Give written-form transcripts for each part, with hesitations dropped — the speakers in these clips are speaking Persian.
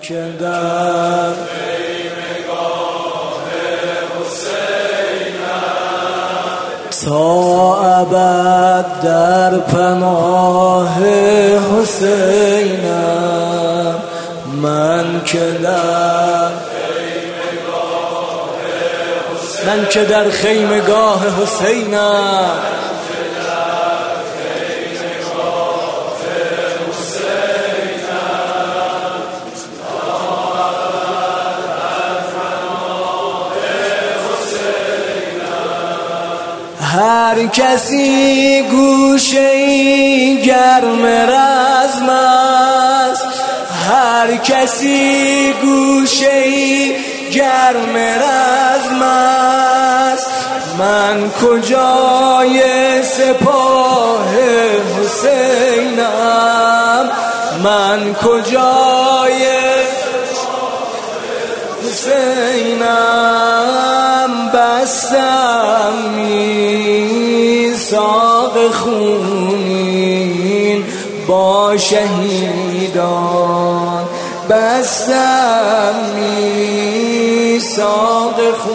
که در خیمگاه حسینم، تا ابد در پناه حسینم. من که در خیمگاه حسینم، هر کسی گوشه‌ای گرم رزم است، هر کسی گوشه‌ای گرم رزم است. من کجای سپاه حسینم، من کجای حسینم. بستم میثاق خونین با شهیدان، بستم میثاق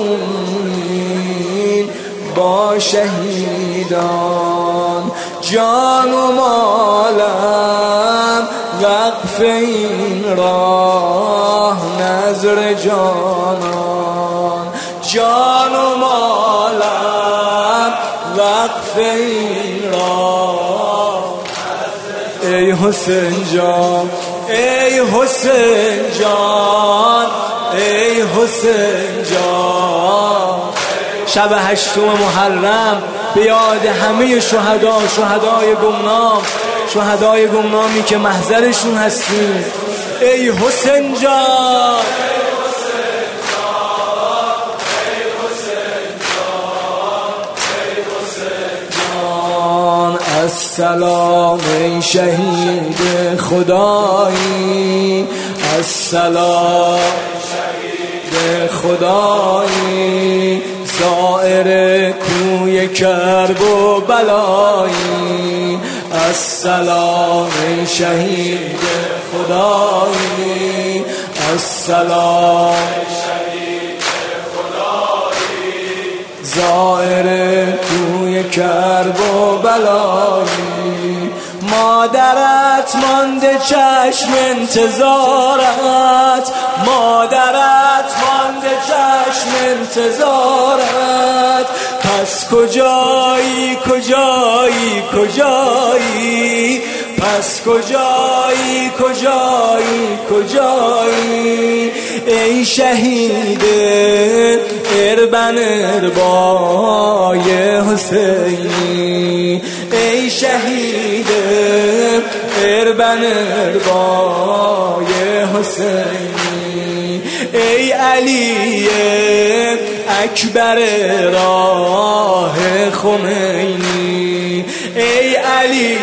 خونین با شهیدان. جان و مالم وقف این راه نذر جانان، جان و مالم وقف این راه. ای حسین جان، ای حسین جان، ای حسین جان. شب 8 محرم به یاد همه شهدای گمنام، شهدای گمنامی که محضرشون هستیم. ای حسین جان، السلام ای شهید خدایی، السلام شهید خدایی. زائر کوی کرب و بلایی، السلام ای شهید خدایی، السلام شهید خدایی. زائر کوی کرب و بلایی. مادرت مانده چشم انتظارت، مادرت مانده چشم انتظارت. پس کجایی کجایی کجایی، پس کجایی کجایی کجایی. ای شهید اربن اربای حسینی، ای شهید اربن اربای حسینی. ای علی اکبر راه خمینی، ای علی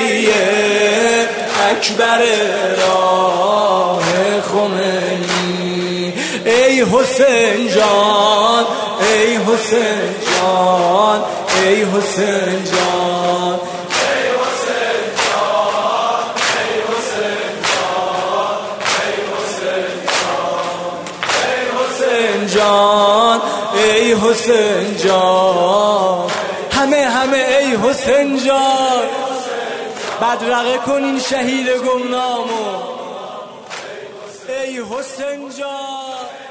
اکبر راه خمینی. ای حسین جان، ای حسین جان، ای حسین جان، ای حسین جان، ای حسین جان، ای حسین جان، ای حسین جان. همه ای حسین جان. بدرقه کنین شهید گمنامو. ای حسین جان.